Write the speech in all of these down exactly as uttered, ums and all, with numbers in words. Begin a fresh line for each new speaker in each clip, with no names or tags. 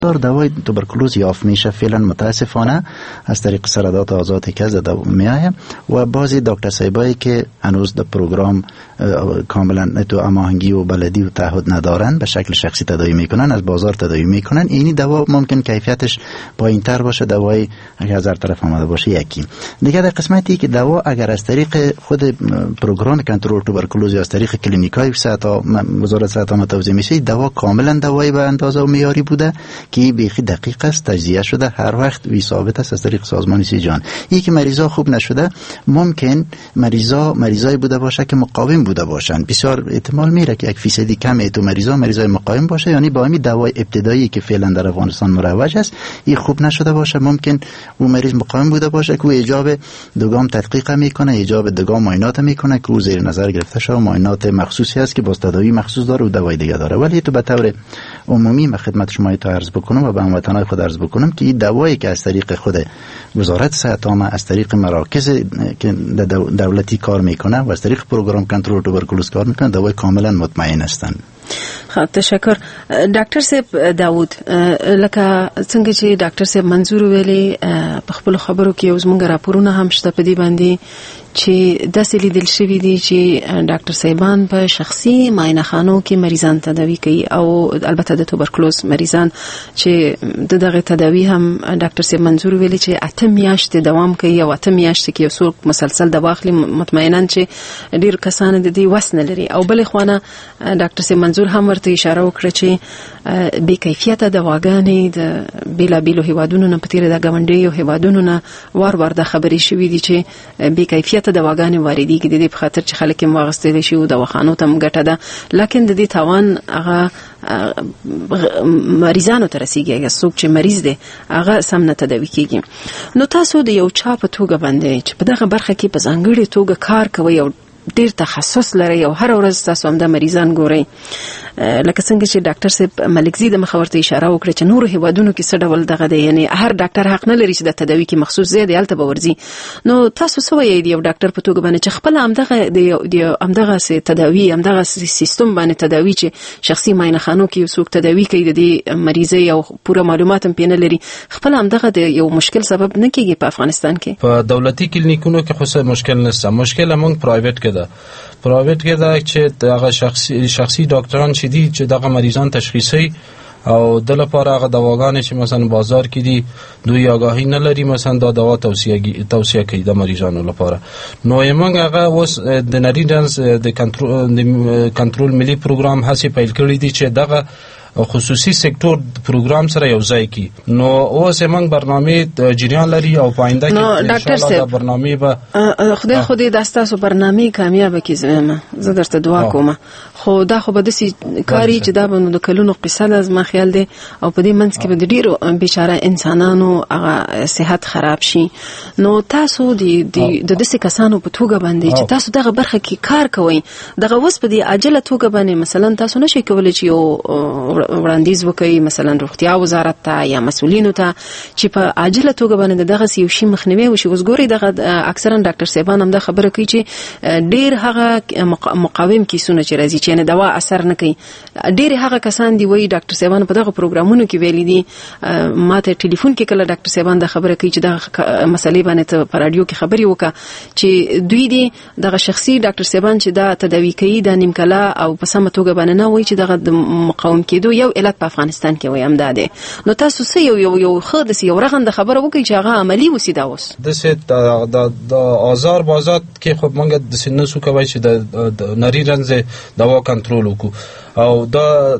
دوای توبرکلوز یافت میشه فعلا متاسفانه از طریق سردات آزادی که زده میآید و بعضی دکتر صاحبایی که هنوز در پروگرام کاملا تو هماهنگی و بلدی و تعهد ندارن به شکل شخصی تداوی میکنن، از بازار تداوی میکنن. اینی دوا ممکن کیفیتش پایینتر باشه، دوای اگر از هر طرف آمده باشه. یکی دیگه در قسمتی که دوا اگر از طریق خود پروگرام کنترل توبرکلوز یا از طریق کلینیکای صحت وزارت صحت عامه توزیع میشه، دوا کاملا دوای به اندازه و معیاری بوده که بیخی دقیق است، تجزیه شده، هر وقت وی ثابت است از طریق سازمان سی جان. یکی مریضا خوب نشده، ممکن مریضا مریضای بوده باشه که مقاوم بوده باشن. بسیار احتمال میره که یک فیصدی کم تو مریضا مریضای مقاوم باشه، یعنی با همین دوای ابتدایی که فعلا در افغانستان مروج است این خوب نشده باشه. ممکن اون مریض مقاوم بوده باشه که او ایجاب دوگام تدقیق میکنه، ایجاب دوگام معاینات میکنه که او زیر نظر گرفته شده، معاینات مخصوصی است که با تداوی مخصوص داره و دوای دیگه داره. ولی تو به طور عمومی من خدمت شما تو عرض بکنم و به هموطنان خود عرض بکنم که این دوایی که از طریق خود وزارت صحت عامه، از طریق مراکز که دولتی کار میکنه و از طریق پروگرام کنترل توبرکلوز کار میکنه، دوای کاملا مطمئن هستند.
خب تشکر. ډاکټر صاحب داود، لکه څنګه چې ډاکټر صاحب منظور ویلي په خپل خبرو کې اوس موږ راپورونه هم شته په دې باندې چې داسې لیدل شوي دي چې ډاکټر صاحبان په شخصي معاینه خانو کې مریضان تداوي کوي، او البته د توبرکلوز مریضان چې د دغه تداوي هم ډاکټر صاحب منظور ویلي چې اته میاشتې دوام کوي، او اته میاشتې کې یو څوک مسلسل دوا اخلي، مطمئناً چې ډېر کسان د دې وس نه لري. او بلې خوانه ډاکټر صاحب منظور هم ورته اشاره وکړه چې بې کیفیته دواګانې د بیلابیلو هیوادونو نه په تېره د ګاونډیو هیوادونو نه وار وار د خبرې شوي دي چې بې کیفیته دواګانې واردېږي، د دې په خاطر چې خلک یې واخیستلی شي او دواخانو ته هم ګټه ده، لیکن د دې تاوان هغه مریضانو ته رسیږي. اګه څوک چې مریض دی هغه سم نه تداوي کېږي. نو تاسو د یو چا په توګه باندې چې په دغه برخه کې په ځانګړې توګه کار کوئ او ډیر تخصص لري او هر ورځ تاسو هم د مریضان ګورئ، لکه څنګه چې ډاکټر صاحب ملکزي د مخاورته اشاره وکړه چې نورو هیوادونو کې څه ډول دغه دی، یعنی هر ډاکټر حق نه لري چې د تداوی کې مخصوص زیاده الته باورځي. نو تاسو څه وایي یو ډاکټر په توګه باندې چې خپل همدغه د همدغه سي تداوی همدغه سیستم باندې تداوی چې شخصي معاینه خانو کې څوک تداوی کوي د دې مریضي او پوره معلومات هم پینه لري، خپل همدغه د یو مشکل سبب نه کیږي په افغانستان کې؟ په
دولتي کلینیکونو کې خو مشکل نشته، مشکل موږ پرایویټ کې ده. پرایویټ کې ده چې دغه شخصي شخصي ډاکټران چې دي چې دغه مریضان تشخیصي او د لپاره هغه دواګانې چې مثلا بازار کې دي دوی آگاهی نه لري مثلا دا دوا توصیه توصیه کوي د مریضانو لپاره. نو یمنګ هغه اوس د نریډنس د کنټرول د کنټرول ملي پروګرام هڅه پیل کړی دي چې دغه خصوصي سکتور پروګرام سره یو ځای کی. نو اوس موږ برنامه جریان لري او پاینده کې ان شاء الله دا برنامه به
خدای خو دې داستاسو برنامه کامیاب کی زما زه درته دعا کوم. خو دا خو به د سي کاری چې دا بنو د کلونو قصه ده زما خیال دی، او په دې منځ کې به د ډیرو بیچاره انسانانو هغه صحت خراب شي. نو تاسو د د دسي کسانو په توګه باندې چې تاسو دغه برخه کې کار کوئ، دغه وس په دې عاجله توګه باندې مثلا تاسو نشئ کولای چې یو وړاندیز وکړي مثلا روغتیا وزارت ته یا مسؤلینو ته چې په عاجله توګه باندې دغه یو شی مخنیوي وشي. اوس ګوري دغه اکثرا ډاکټر صاحبان هم دا خبره کوي چې ډیر هغه مقاوم کیسونه چې راځي چې نه دوا اثر نه کوي، ډیر هغه کسان دی وایي ډاکټر صاحبان په دغه پروګرامونو کې ویلي دي. ماته ټلیفون کې کله ډاکټر صاحبان دا خبره کوي چې دغه مسلې باندې ته په رادیو کې خبري وکړه چې دوی دي دغه شخصي ډاکټر صاحبان چې دا تداوی کوي د نیمکلا او په سمه توګه باندې نه وایي چې دغه مقاوم کېدو یو علت په افغانستان کې وي امداده. نو تاسو سې یو یو یو خود سي یو رغند خبره وکړي چې هغه عملی وسی دا اوس
د سه د آزار بازار کې خو مونږ د سینو سو کوي چې د نری رنز دوا کنټرول وکړو او دا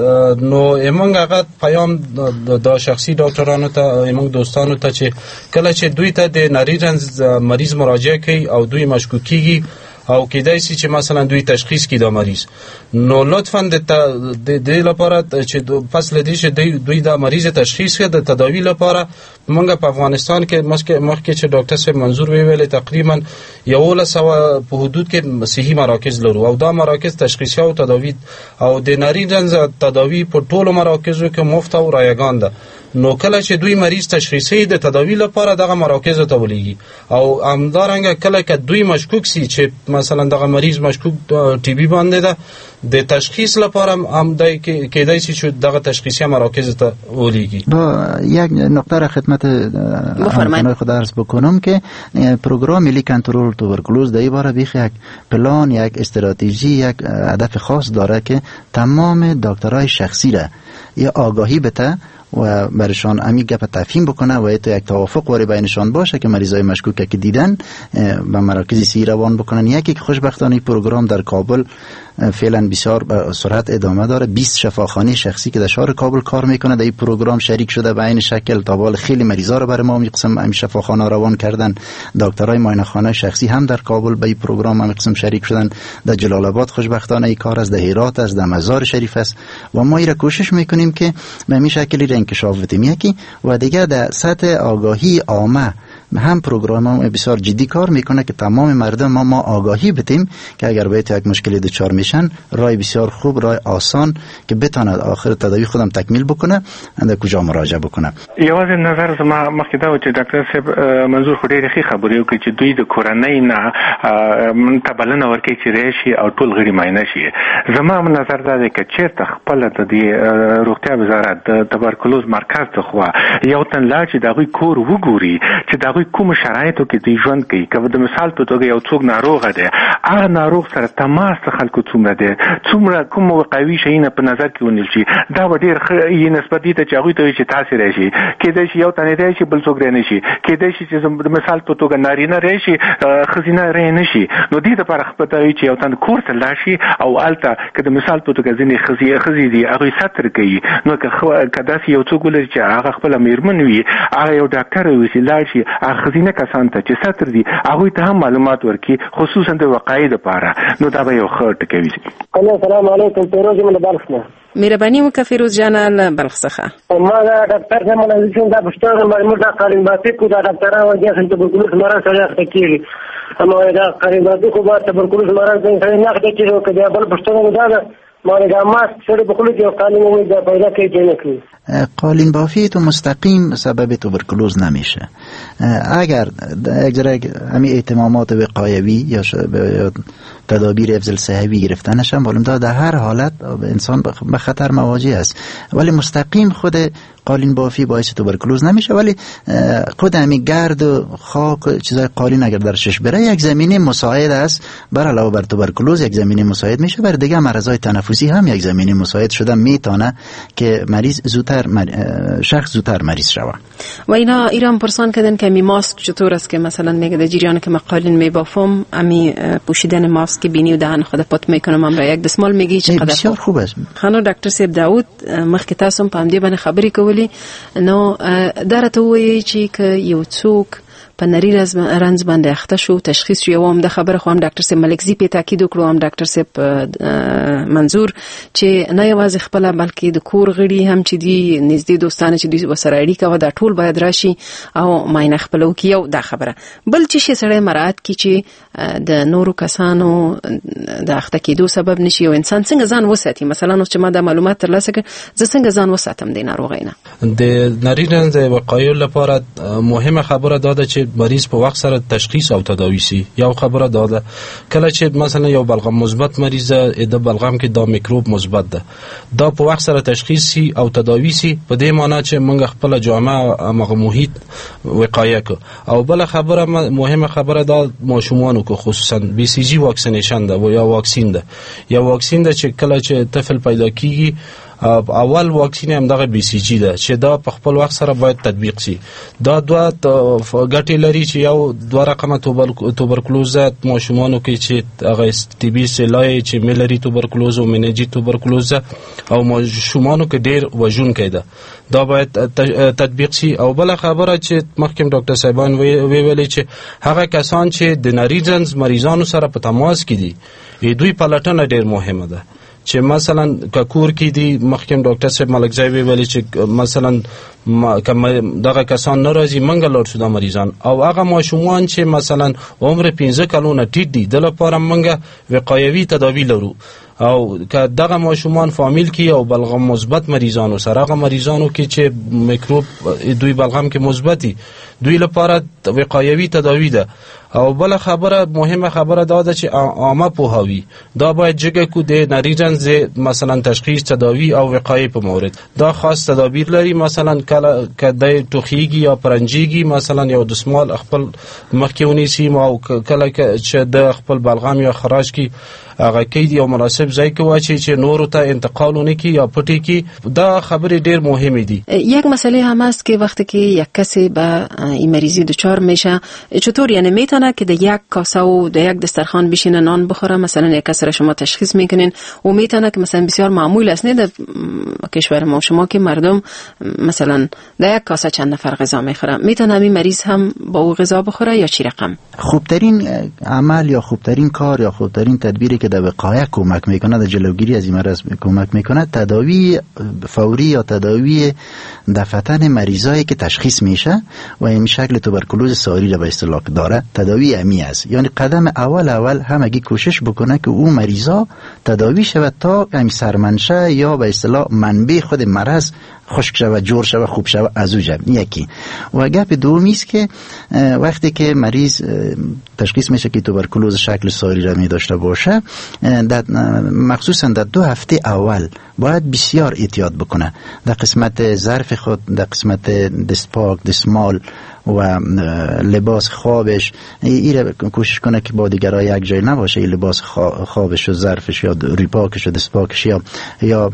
نو ایمنګ هغه پیام د شخصي ډاکټرانو ته ایمنګ دوستانو ته چې کله چې دوی ته د نری رنز مریض مراجعه کوي او دوی مشکوکیږي او کېدای شي چې مثلا دوی تشخیص کړي دا مریض، نو لطفاً د دې لپاره چې فصل دې چې دوی دا مریض تشخیص کړي د تداوی لپاره موږ په افغانستان کې مخکې چې ډاکټر صاحب منظور ویل تقریبا یو سوه په حدود کې صحي مراکز لرو او دا مراکز تشخیصي او تداوی او د نری رنز تداوی په ټولو مراکزو کې مفت او رایگان ده. نو کله چې دوی مریض تشخیصي د تداوی لپاره دغه مراکز ته ولېږي او همدارنګه کله که دوی مشکوک سي چې مثلا دغه مریض مشکوک ټي بي باندې ده د تشخیص لپاره هم دای کېدای شي چې دغه تشخیصي مراکز ته ولېږي.
با یک نکته را خدمت همکاران خود عرض بکنم که پروگرام ملی کنترل توبرکلوز در این باره بیخ یک پلان، یک استراتژی، یک هدف خاص داره که تمام دکترای شخصی را یا آگاهی بده و برشان امی گپ تفهیم بکنه و تو یک توافق واری بینشان باشه که مریضای مشکوک که دیدن به مراکز سی روان بکنن. یکی که خوشبختانه پروگرام در کابل فعلا بسیار به سرعت ادامه داره. بیست شفاخانه شخصی که در شهر کابل کار میکنه در این پروگرام شریک شده به این شکل تا بال خیلی مریضا رو برای ما می قسم این شفاخانه روان کردن. دکترای معاینه خانه شخصی هم در کابل به این پروگرام هم قسم شریک شدن. در جلال آباد خوشبختانه این کار از در هرات است، در مزار شریف است و ما این را کوشش میکنیم که به این شکلی را انکشاف بدیم. یکی و دیگه در سطح آگاهی عامه هم پروگرام هم بسیار جدی کار میکنه که تمام مردم ما ما آگاهی بدیم که اگر باید یک مشکلی دچار میشن راه بسیار خوب، راه آسان که بتواند آخر تداوی خودم تکمیل بکنه اند کجا مراجعه بکنه.
یوازې نظر زما مخکې دا و چې ډاکټر صاحب منظور خو ډېرې ښې خبرې وکړي چې دوی د کورنۍ نه ته بلنه ورکوي چې راشي او ټول غړي معاینه شي. زما نظر دا دی که چېرته خپله د دې روغتیا وزارت د تبرکلوز مرکز ته خوا یو تن لاړ چې د هغوی کور وګوري چې د هغوی کوم شرایطو کې دوی ژوند کوي. که د مثال په توګه یو څوک ناروغه دی، هغه ناروغ سره تماس د خلکو څومره دی، څومره کوم وقایوي شیونه په نظر کې ونیول شي، دا به ډېر ښه یي نسبت دې ته چې هغوی ته وایي چې تاسې راشي. کېدای شي یو تن یې راشي بل څوک رای نه شي، کېدای شي چې د مثال په توګه نارینه راشي ښځینه رای نه شي. نو دې دپاره خپله وایي چې یو تن کور ته لاړ شي او هلته که د مثال په توګه ځینې ښځې دي هغوی ستر کوي، نو که داسې یو څوک ولري چې هغه خپله میرمن وي، هغه یو ډاکټر وي چې لاړ شي هغه ښځینه کسان ته چې ستر دي هغوی ته هم معلومات ورکړي خصوصا د وقایې دپاره، نو دا به یو ښه ټکی وي.
السلام علیکم. فیروز یم له بلخ نه.
مهرباني وکړه فیروز جانه له بلخ څخه.
ما دا ډاکټر صاحب مله چې دا پښتون مجموع دا قالین باطی کو دا ډاکټرانو ورته تبرکلوز مرض سره اخته کیږي. اما دا قالین باطی کو با تبرکلوز مرض څنګه نه اخته کیږي که دا بل پښتون دا ما دا ماس سره په کلو کې قالین مو دا پیدا کوي نه کوي.
قالین بافی تو مستقیم سبب توبرکلوز نمیشه. اگر یک جرای همین اهتمامات وقایوی یا تدابیر افضل صحوی گرفتنش هم معلوم داره در هر حالت انسان به خطر مواجه است، ولی مستقیم خود قالین بافی باعث توبرکلوز نمیشه. ولی خود همین گرد و خاک چیزای قالین اگر درشش بره یک زمینه مساعد است، بر علاوه بر توبرکلوز یک زمینه مساعد میشه. بر دیگه مرضای تنفسی هم یک زمینه مساعد شده میتونه که مریض زودتر شخص زودتر مریض شود.
و اینا ایران پرسان کردن که می ماسک چطور است که مثلا میگه در جریان که مقالین میبافم امی پوشیدن ماسک که بینی و دهن خود پات میکنم هم را یک دسمال میگی چقدر
بسیار خوب است.
خانو ډاکټر صاحب داود مخکې تاسو په دې باندې خبرې کولې، نو درته وایي چې که یو څوک په نری رنځ باندې اخته شو تشخیص شو، یو هم د خبره خو هم ډاکټر صاحب ملکزی په تاکید وکړو، هم ډاکټر صاحب منظور چې نه یوازې خپل بلکې د کور غړي هم چې دي نږدې دوستانه چې دوی وسره اړیکه و دا ټول باید راشي او معاینه خپلو کې. یو دا خبره بل چې شي سړی مراعات کی چې د نورو کسانو د اخته کېدو سبب نشي او انسان څنګه ځان وساتي. مثلا نو چې ما د معلومات ترلاسه کړ زه څنګه ځان وساتم د ناروغۍ نه.
د نری رنځ وقایو لپاره مهمه خبره دا ده چې مریض په وخت سره تشخیص او تداوی سي. یو خبره دا ده کله چې مثلا یو بلغم مثبت مریض د بلغم کې دا میکروب مثبت ده، دا په وخت سره تشخیص سي او تداوی سي، په دې معنی چې موږ خپل جامعه هغه محیط وقایه کو. او بل خبره مهمه خبره دا ماشومانو کو خصوصا بی سی جی واکسینیشن ده یا واکسین ده. یا واکسین ده چې کله چې طفل پیدا کیږي اول واکسین هم دغه بی سی جی ده چې دا په خپل وخت سره باید تطبیق سي. دا دوه ګټې لري چې یو دوه رقمه توبرکلوز ماشومانو کې چې هغه ټي بي سلای چې ملري توبرکلوز او مننجي توبرکلوز او ماشومانو کې ډېر وژونکی ده، دا باید تطبیق سي. او بل خبره چې مخکې ډاکټر صاحبان ویلي چې هغه کسان چې د نری رنځ مریضانو سره په تماس کې دي دوی پلټنه ډېر مهمه ده. چې مثلا کور کې دي مخکې ډاکټر صاحب ملکزی ویلي چې مثلا کم دغه کسان ناراضي منګه لور شو د مریضان او هغه ماشومان چې مثلا عمر پنځه کلونه ټیټ دي د لپاره منګه وقایوي تداوی لرو او که دغه ماشومان فامیل کی او بلغم مثبت مریضانو سره هغه مریضانو کې چې میکروب دوی بلغم کې مثبتي دوی لپاره وقایوي تداوی ده او بل خبره مهمه خبره دا ده چې عامه پوهاوی دا باید جګه کو د نری رنځ مثلا تشخیص تداوی او وقایه په مورد دا خاص تدابیر لري مثلا کله کله توخیږي یا پرنجيږي مثلا یو دسمال خپل مخکېونی سیم او کله چې د خپل بلغم یا خراج کی هغه کې یو مناسب ځای کې واچي چې نورو ته انتقالونه کی یا پټي کی دا خبره ډیر مهمه دي.
یک مسئله هم است که وقتی که یک کسی به این مریضی دچار میشه چطور یعنی میتونه که در یک کاسه و در یک دسترخوان بشینه نان بخوره مثلا یک کسی را شما تشخیص میکنین و میتونه که مثلا بسیار معمول است نه در کشور ما شما که مردم مثلا در یک کاسه چند نفر غذا میخوره میتونه این مریض هم با او غذا بخوره یا چی رقم؟
خوبترین عمل یا خوبترین کار یا خوبترین تدبیری که در وقایه کمک میکنه در جلوگیری از این مرض کمک میکنه تداوی فوری یا تداوی دفعتن مریضایی که تشخیص میشه و این شکل توبرکلوز ساری را به اصطلاح داره تداوی امی است. یعنی قدم اول اول همگی کوشش بکنه که اون مریضا تداوی شود تا همین سرمنشه یا به اصطلاح منبع خود مرض خشک شود جور شود خوب شود از او جمع یکی. و گپ دومی است که وقتی که مریض تشخیص میشه که توبرکلوز شکل ساری را می داشته باشه مخصوصا در دو هفته اول باید بسیار احتیاط بکنه در قسمت ظرف خود در قسمت دستپاک دستمال و لباس خوابش ایره کوشش کنه که با دیگرها یک جای نباشه این لباس خوابش و ظرفش یا ریپاکش و دستپاکش یا یا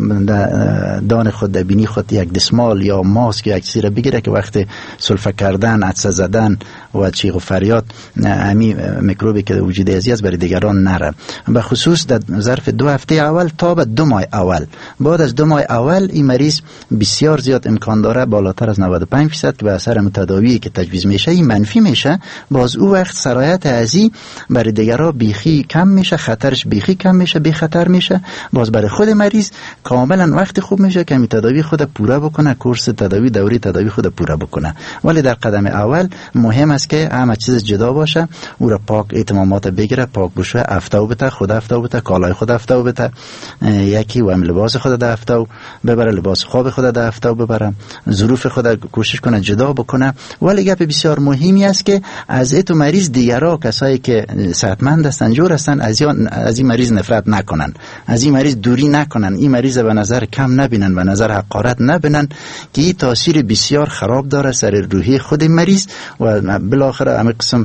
دان خود در بینی خود یک دستمال یا ماسک یا یک چیزی را بگیره که وقت سلفه کردن عطسه زدن و چیغ و فریاد امی میکروبی که وجود ازی است برای دیگران نره. به خصوص در ظرف دو هفته اول تا به دو ماه اول بعد از دو ماه اول این مریض بسیار زیاد امکان داره بالاتر از نود و پنج درصد که به اثر تداوی که تجویز میشه این منفی میشه باز او وقت سرایت ازی برای دیگرها بیخی کم میشه خطرش بیخی کم میشه بی خطر میشه باز برای خود مریض کاملا وقت خوب میشه که می تداوی خود پوره بکنه کورس تداوی دوری تداوی خود پوره بکنه. ولی در قدم اول مهم است که همه چیز جدا باشه او را پاک اتمامات بگیره پاک بشه افتاو بته خود افتاو بته کالای خود افتاو بته یکی و هم لباس خود در افتاو ببره لباس خواب خود در افتاو ببره ظروف خود کوشش کنه جدا بکنه. ولی گپ بسیار مهمی است که از اتو مریض دیگرها کسایی که صحتمند هستند جور هستند از از این مریض نفرت نکنن از این مریض دوری نکنن این مریض به نظر کم نبینن به نظر حقارت نبینن که این تاثیر بسیار خراب داره سر روحی خود مریض و بالاخره همه قسم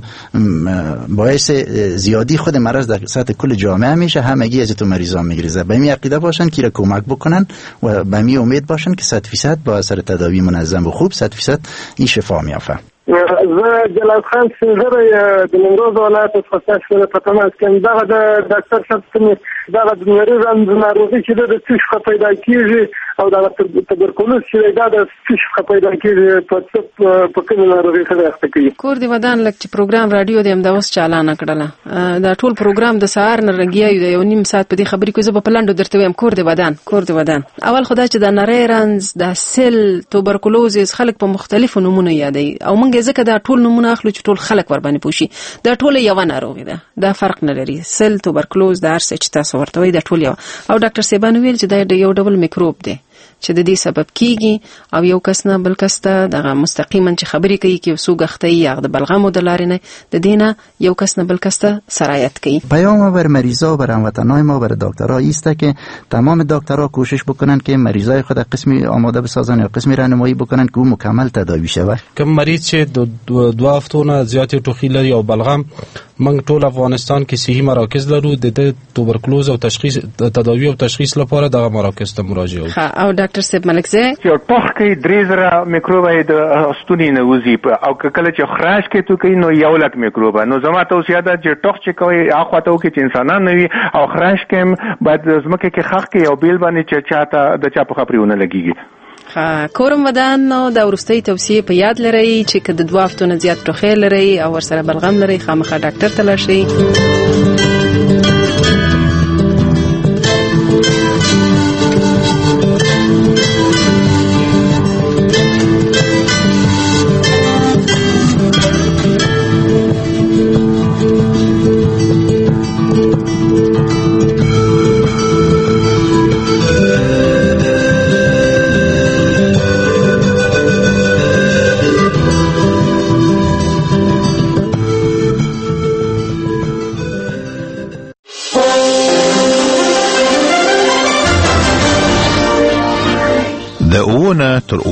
باعث زیادی خود مرض در سطح کل جامعه میشه همگی از تو مریضان میگریزه. به می عقیده باشن که را کمک بکنن و به می امید باشن که صد فیصد با اثر تداوی منظم و خوب صد فیصد این شفا میافه.
زه جلال خان سنجر د نیمروز ولایت څخه څنګه په تماس کې دا د ډاکټر صاحب څخه دا د مریض ناروغي چې د څه څخه پیدا کیږي او دا تبرکلوز چې دا د څه څخه پیدا کیږي په څه په کومه ناروغي سره اخته کوي.
کور دی ودان لکه چې پروګرام رادیو د امدا اوس چالانه کړله دا ټول پروګرام د سهار نه رګیایو یو نیم ساعت په دې خبرې کوي زه په پلاندو درته وایم کور دی ودان کور دی ودان اول خدای چې د نری رنز د سل توبرکلوز خلک په مختلفو نمونه یادي او مونږ ځکه دا ټول نمونه اخلو چې ټول خلک ور باندې پوښي دا ټول یو ناروغي ده دا فرق نه لري سل توبرکلوز د هر څه چې تاسو ورته وایي دا ټول یو او ډاکټر سیبان ویل چې دا یو ډول میکروب دی چې د دې سبب کیږي او یو کس نه بل کس ته دغه مستقیما چې خبرې کوي کې وسو غختي یا د بلغم د لارې نه د دینه یو کس نه بل کس ته سرایت کوي.
پیام بر مریضا و بر هموطنای ما بر دکترها است که تمام دکترها کوشش بکنن که مریضای خود قسمی آماده بسازن یا قسمی راهنمایی بکنن که او مکمل تداوی شود.
کوم مریض چې د دوه هفتو نه زیاتې ټوخی لري او بلغم موږ ټول افغانستان کې صحي مراکز لرو د توبرکلوز او تشخیص تداوی او تشخیص لپاره دغه مراکز ته مراجعه وکړئ.
او ډاکټر صاحب ملکزی
چې ټوخ کې درې زره میکروب د ستوني نه وځي او کله چې خراش کې تو کوي نو یو لک میکروب نو زما توصیه ده چې ټوخ چې کوي اخوا ته کې چې انسانان نه وي او خراش کې بعد زمکه کې خخ کې یو بیل باندې چې چاته د چا په خبرونه لګيږي.
ها کورم ودان نو د ورستۍ توصیه په یاد لرئ چې کله د دوه هفتو نه زیات ټوخی لرئ او ورسره بلغم لرئ خامخا ډاکټر ته لاړ شئ.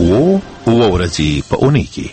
او او ورځي په اونۍ کې